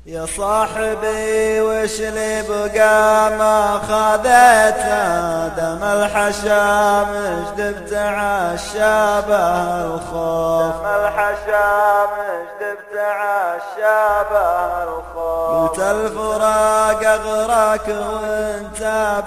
يا صاحبي وش لي بقى ما خذيته، دم الحشام اجدبت عالشابه الخوف، دم الحشام اجدبت عالشابه الخوف. قلت الفراق اغراك وانت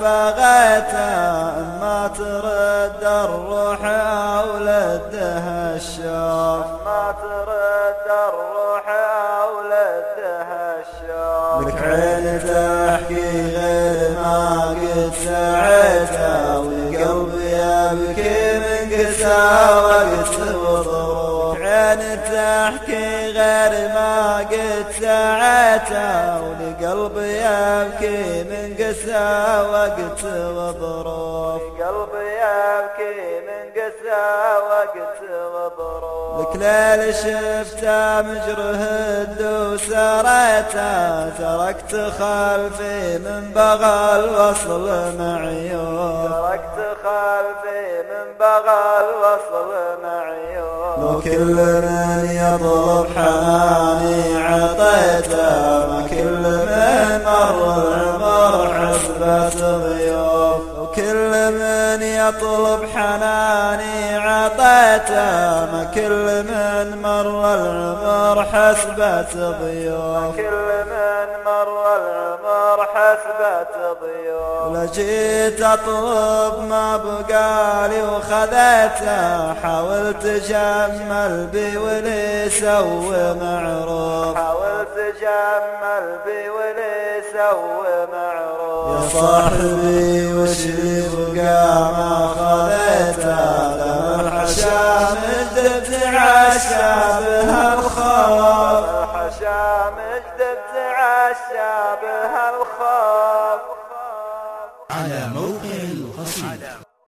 بغيته، اما ترد الروح او لده الشوف، اما ترد الروح او لده الشوف. لك عين تحكي غير ما قد سعيته، والقلب يبكي من قسى وقت وضروف. عين تحكي غير ما قد سعيته، والقلب يبكي من قسى وقت وضروف. القلب يبكي من قسى وقت وضروف. لك ليل شفته مجره الدوس ريته، تركت خلفي من بغى الوصل معيوب، تركت خلفي من بغى الوصل معيوب. لو كل من يطلب حناني عطيته، ما كل من مر العمر حسبة ضيوف. وكل من يطلب حناني عطيته، ما كل من مر العمر حسبة ضيوف. كل من مر العمر حسبة ضيوف. لجيت اطلب ما بقالي وخذيته، حاولت اجمل بي ولي سوي معروف، حاولت اجمل بي ولي سوي معروف. يا صاحبي وش لي بقى ما خذيته، دم الحشام اجدبت عالشابه الخوف، الحشام اجدبت عالشابه الخوف. على موقع القصيدة.